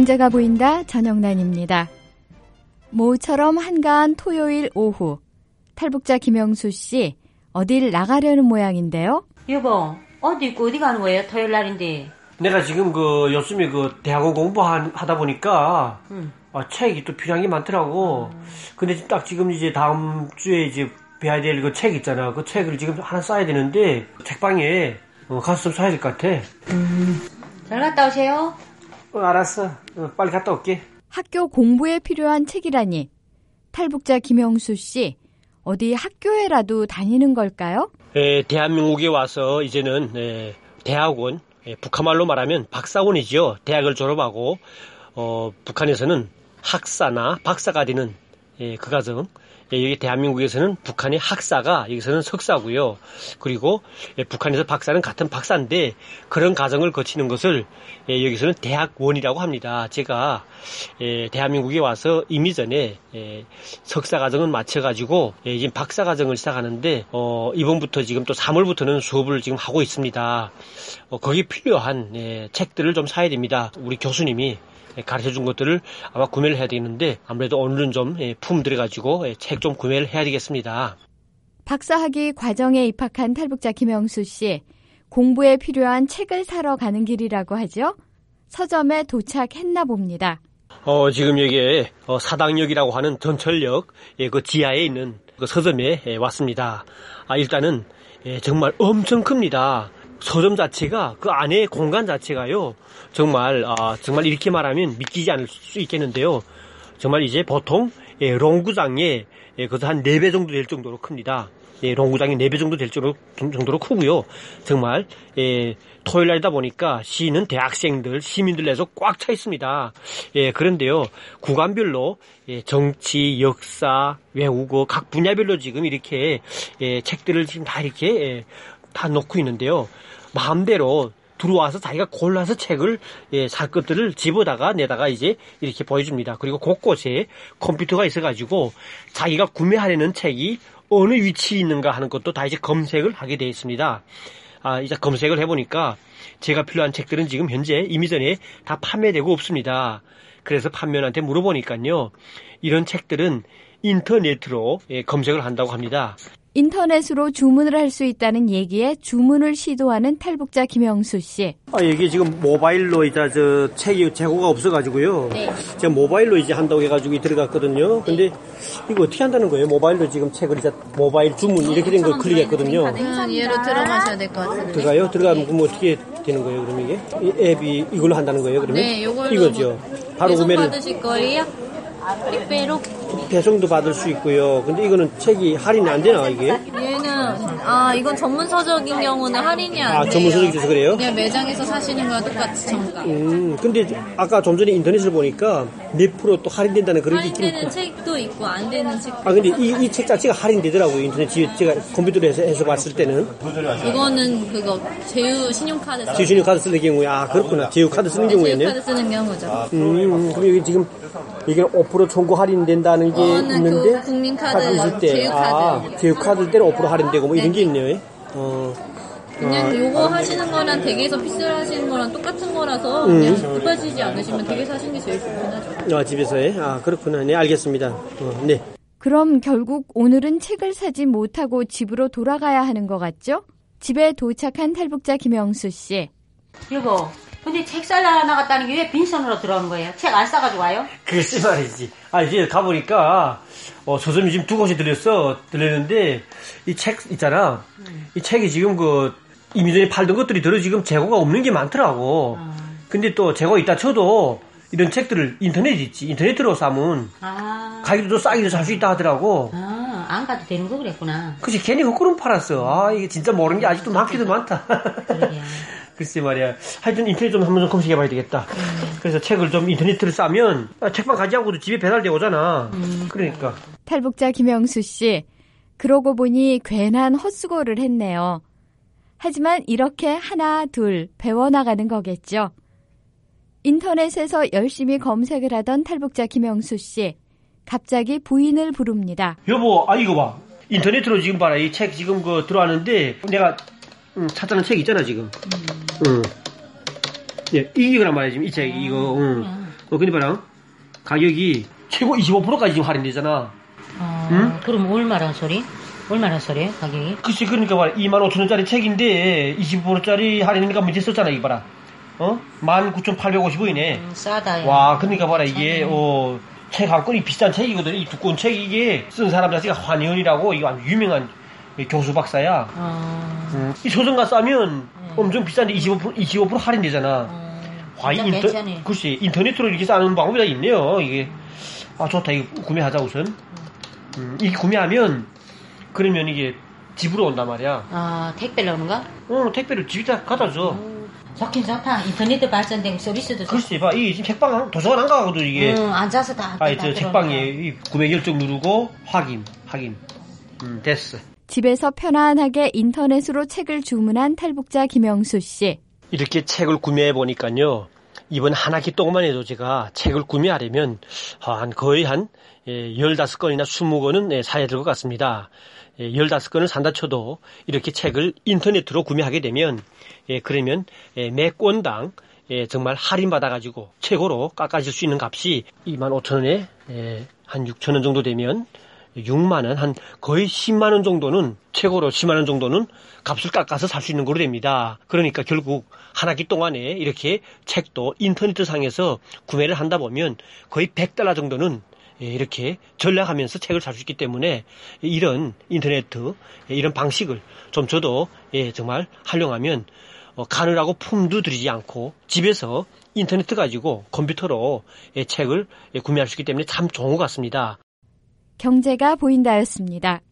경제가 보인다 전영란입니다. 모처럼 한가한 토요일 오후, 탈북자 김영수 씨 어딜 나가려는 모양인데요. 여보, 어디 있고 어디 가는 거예요? 토요일 날인데. 내가 지금 요즘에 대학원 공부하다 보니까 책이 또 필요한 게 많더라고. 근데 딱 지금 이제 다음 주에 이제 배워야 될 그 책 있잖아. 그 책을 지금 하나 써야 되는데 책방에 가서 좀 사야 될 것 같아. 잘 갔다 오세요. 알았어. 빨리 갔다 올게. 학교 공부에 필요한 책이라니. 탈북자 김영수 씨, 어디 학교에라도 다니는 걸까요? 대한민국에 와서 이제는 대학원, 북한말로 말하면 박사원이지요. 대학을 졸업하고 북한에서는 학사나 박사가 되는 그 과정. 여기 대한민국에서는 북한의 학사가 여기서는 석사고요. 그리고 북한에서 박사는 같은 박사인데 그런 과정을 거치는 것을 여기서는 대학원이라고 합니다. 제가 대한민국에 와서 이미 전에 석사 과정을 마쳐가지고 이제 박사 과정을 시작하는데 이번부터 지금 또 3월부터는 수업을 지금 하고 있습니다. 거기에 필요한 책들을 좀 사야 됩니다. 우리 교수님이 가르쳐준 것들을 아마 구매를 해야 되는데 아무래도 오늘은 좀 품 들여가지고 책 좀 구매를 해야 되겠습니다. 박사학위 과정에 입학한 탈북자 김영수 씨, 공부에 필요한 책을 사러 가는 길이라고 하죠. 서점에 도착했나 봅니다. 지금 여기에 사당역이라고 하는 전철역 그 지하에 있는 그 서점에 왔습니다. 일단은 정말 엄청 큽니다. 서점 자체가 그 안에 공간 자체가요 정말 이렇게 말하면 믿기지 않을 수 있겠는데요. 정말 이제 보통 롱구장에 그것도 한 4배 정도 될 정도로 큽니다. 롱구장이 4배 정도 될 정도로 크고요. 정말 토요일 날이다 보니까 시는 대학생들, 시민들 내서 꽉 차 있습니다. 그런데요, 구간별로 정치, 역사, 외국어 각 분야별로 지금 이렇게 책들을 지금 다 이렇게 다 놓고 있는데요. 마음대로 들어와서 자기가 골라서 책을 살 것들을 집어다가 내다가 이제 이렇게 보여줍니다. 그리고 곳곳에 컴퓨터가 있어가지고 자기가 구매하려는 책이 어느 위치에 있는가 하는 것도 다 이제 검색을 하게 되어 있습니다. 이제 검색을 해보니까 제가 필요한 책들은 지금 현재 이미 전에 다 판매되고 없습니다. 그래서 판매원한테 물어보니까요, 이런 책들은 인터넷으로 검색을 한다고 합니다. 인터넷으로 주문을 할 수 있다는 얘기에 주문을 시도하는 탈북자 김영수 씨. 이게 지금 모바일로 이제 책이 재고가 없어가지고요. 네. 제가 모바일로 이제 한다고 해가지고 들어갔거든요. 근데 이거 어떻게 한다는 거예요? 모바일로 지금 책을 이제 모바일 주문 이렇게 된 거 클릭했거든요. 얘로 들어가셔야 될 것 같은데. 들어가요? 들어가면 그럼 어떻게 되는 거예요? 그럼 이게? 이 앱이 이걸로 한다는 거예요? 그러면? 네, 이거죠. 바로 구매를 받으실 거예요? 택배로? 배송도 받을 수 있고요. 근데 이거는 책이 할인이 안 되나, 이게? 얘는, 이건 전문 서적인 경우는 할인이 안 돼요. 전문 서적이라서 그래요? 그냥 매장에서 사시는 거랑 똑같이 정가. 근데 아까 좀 전에 인터넷을 보니까 몇 프로 또 할인된다는 그런 게 있긴 할인되는 책도 있고, 안 되는 책도 근데 이 책 자체가 할인되더라고요. 인터넷 제가 컴퓨터로 해서 봤을 때는. 이거는 제휴 신용카드. 제휴 신용카드 쓰는 경우에, 그렇구나. 제휴 카드 쓰는 경우에는. 제휴 카드 쓰는 경우죠. 그럼 여기 지금, 이게 5% 총고 할인된다는 게 있는데. 그 국민카드, 있을 때. 제휴카드. 제휴카드 때는 5% 할인되고 뭐 이런 게 있네요. 그냥 요거 하시는 거랑 댁에서 피스를 하시는 거랑 똑같은 거라서 그냥 급하시지 않으시면 댁에서 하시는 게 제일 좋긴 하죠. 집에서요? 그렇구나. 네, 알겠습니다. 네. 그럼 결국 오늘은 책을 사지 못하고 집으로 돌아가야 하는 것 같죠? 집에 도착한 탈북자 김영수 씨. 여보, 근데 책 사러 나갔다는 게 왜 빈손으로 들어오는 거예요? 책 안 싸가지고 와요? 글쎄 말이지. 이제 가보니까, 서점이 지금 2곳이 들렸는데, 이 책 있잖아. 이 책이 지금 이미 전에 팔던 것들이 지금 재고가 없는 게 많더라고. 근데 또 재고가 있다 쳐도, 이런 책들을 인터넷에 있지. 인터넷으로 사면, 가격도 싸게 살 수 있다 하더라고. 안 가도 되는 거 그랬구나. 그치, 괜히 헛걸음 팔았어. 이게 진짜 모르는 게 아직도 많기도 많다. 그러게요. 글쎄 말이야. 하여튼 인터넷 좀 한번 검색해봐야 되겠다. 그래서 책을 좀 인터넷으로 싸면 책방 가지 않고도 집에 배달되어 오잖아. 그러니까. 탈북자 김영수 씨, 그러고 보니 괜한 헛수고를 했네요. 하지만 이렇게 하나 둘 배워나가는 거겠죠. 인터넷에서 열심히 검색을 하던 탈북자 김영수 씨, 갑자기 부인을 부릅니다. 여보, 이거 봐. 인터넷으로 지금 봐라. 이 책 지금 들어왔는데 내가 찾자는 책 있잖아 지금. 예, 이거란 말이야 지금 이 책 이거. 근데 봐라. 가격이 최고 25%까지 지금 할인되잖아. 응? 그럼 얼마란 소리? 가격이? 글쎄, 그러니까 말이야. 25,000원짜리 책인데 25%짜리 할인이니까 문제 썼잖아, 이거 봐라. 19,850원이네. 싸다. 야. 와, 그러니까 봐라. 이게, 책 한 권이 비싼 책이거든. 이 두꺼운 책 이게 쓴 사람 자체가 환희원이라고 이거 아주 유명한 교수 박사야. 이 소설가 싸면 엄청 비싼데 25% 할인되잖아. 와, 글쎄, 인터넷으로 이렇게 싸는 방법이 다 있네요. 이게. 아, 좋다. 이거 구매하자, 우선. 이게 구매하면, 그러면 이게 집으로 온단 말이야. 택배로 오는가? 택배를 집에다 갖다 줘. 좋긴 좋다. 인터넷 발전된 서비스도 좋다. 글쎄, 봐. 이게 지금 책방, 도서관 안 가거든, 이게. 앉아서 다. 저 책방에 이 구매 결정 누르고, 확인. 됐어. 집에서 편안하게 인터넷으로 책을 주문한 탈북자 김영수 씨. 이렇게 책을 구매해 보니까요. 이번 한 학기 동안만 해도 제가 책을 구매하려면 거의 한 15건이나 20건은 사야 될 것 같습니다. 15건을 산다 쳐도 이렇게 책을 인터넷으로 구매하게 되면 그러면 매 건당 정말 할인받아가지고 최고로 깎아줄 수 있는 값이 25,000원에 한 6,000원 정도 되면 6만원, 한 거의 10만원 정도는, 최고로 10만원 정도는 값을 깎아서 살 수 있는 거로 됩니다. 그러니까 결국 한 학기 동안에 이렇게 책도 인터넷 상에서 구매를 한다 보면 거의 $100 정도는 이렇게 절약하면서 책을 살 수 있기 때문에 이런 인터넷, 이런 방식을 좀 저도 정말 활용하면 가느라고 품도 들이지 않고 집에서 인터넷 가지고 컴퓨터로 책을 구매할 수 있기 때문에 참 좋은 것 같습니다. 경제가 보인다였습니다.